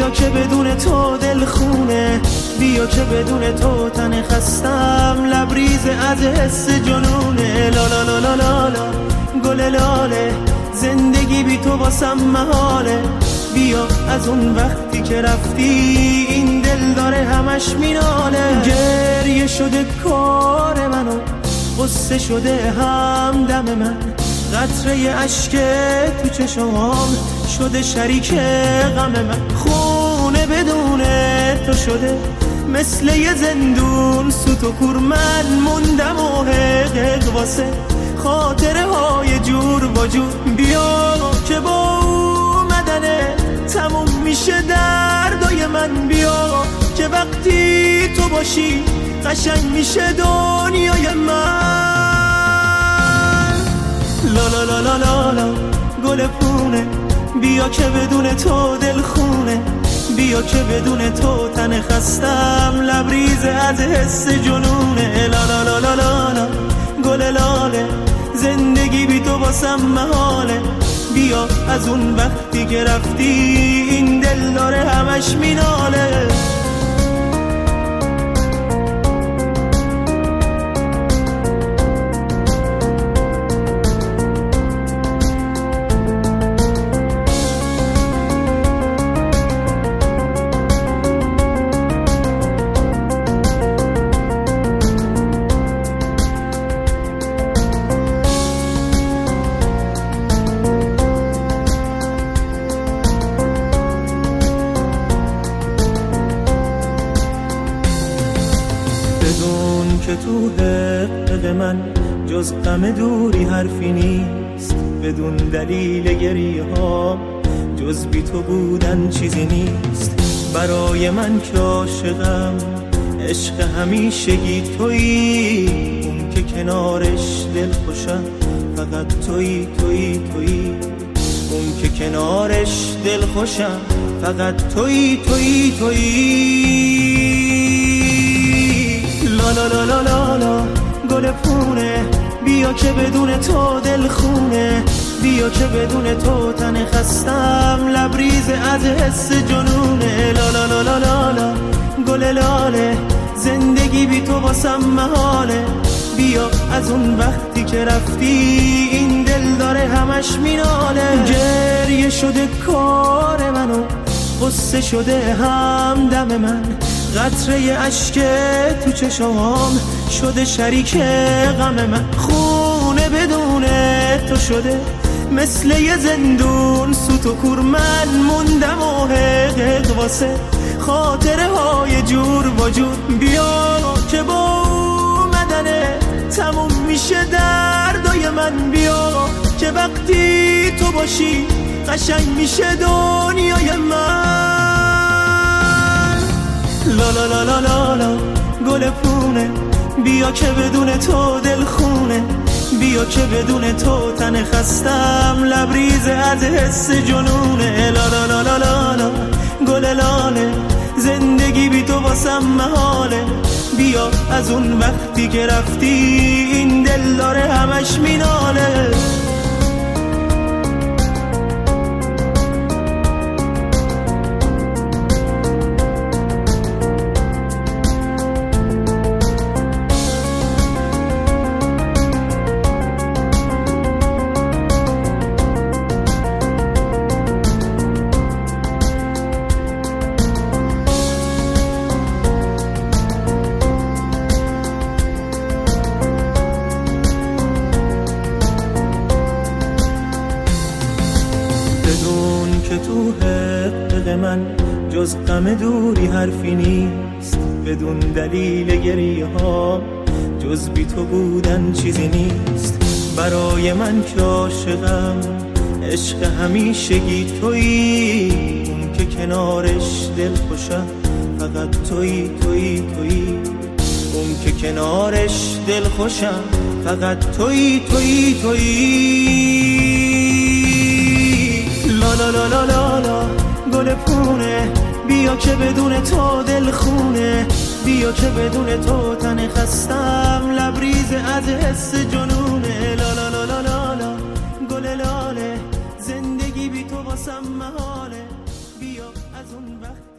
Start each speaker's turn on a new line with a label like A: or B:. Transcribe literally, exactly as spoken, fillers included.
A: بیا که بدون تو دل خونه، بیا که بدون تو تن خستم لبریز از حس جنونه. لا لا لا لا لا لا گل لاله، زندگی بی تو واسم محاله. بیا از اون وقتی که رفتی این دل داره همش میناله. گریه شده کار منو، غصه شده همدم من، قطره اشک تو چشمام شده شریک غم من. خونه بدون تو شده مثل یه زندون، سوت و کور من موندم و حقق واسه خاطره های جور و جور. بیا که با اومدنه تموم میشه دردای من، بیا که وقتی تو باشی قشنگ میشه دنیای من. لا لا لا لا لا لا گل پونه، بیا که بدون تو دل خونه، بیا که بدون تو تن خستم لبریز از حس جنونه. لا لا لا لا لا لا گل لاله، زندگی بی تو واسم محاله. بیا از اون وقتی که رفتی این دل داره همش میناله. بدون که تو حق من جز غم دوری حرفی نیست، بدون دلیل گریه ها جز بی تو بودن چیزی نیست. برای من که عاشقم عشق همیشگی تویی، اون که کنارش دل خوشم فقط تویی تویی تویی، اون که کنارش دل خوشم فقط تویی تویی تویی. لا لا لا لا لا لا گل پونه، بیا که بدون تو دل خونه، بیا که بدون تو تن خستم لبریز از حس جنونه. لا لا لا لا لا لا گل لاله، زندگی بی تو واسم محاله. بیا از اون وقتی که رفتی این دل داره همش میناله. گریه شده کار منو، غصه شده همدم من، قطره اشک تو چشمام شده شریک غم من. خونه بدون تو شده مثل یه زندون، سوت و کور من موندم و حقق واسه خاطره های جور و جور. بیا که با اومدنه تموم میشه دردای من، بیا که وقتی تو باشی قشنگ میشه دنیای من. لا لا لا لا لا لا گل پونه، بیا که بدون تو دل خونه، بیا که بدون تو تن خستم لبریز از حس جنونه. لا لا لا لا لا لا گل لاله، زندگی بی تو واسم محاله. بیا از اون وقتی که رفتی این دل داره همش میناله. بدون که تو حق من جز غم دوری حرفی نیست، بدون دلیل گریه ها جز بی تو بودن چیزی نیست. برای من که عاشقم عشق همیشگی تویی، اون که کنارش دل خوشم فقط تویی تویی تویی، اون که کنارش دل خوشم فقط تویی تویی تویی. لا لا لا لا لا لا گل پونه، بیا که بدون تو دل خونه، بیا که بدون تو تن خستم لبریز از حس جنونه. لا لا لا لا لا لا گل لاله، زندگی بی تو واسم محاله. بیا از اون وقت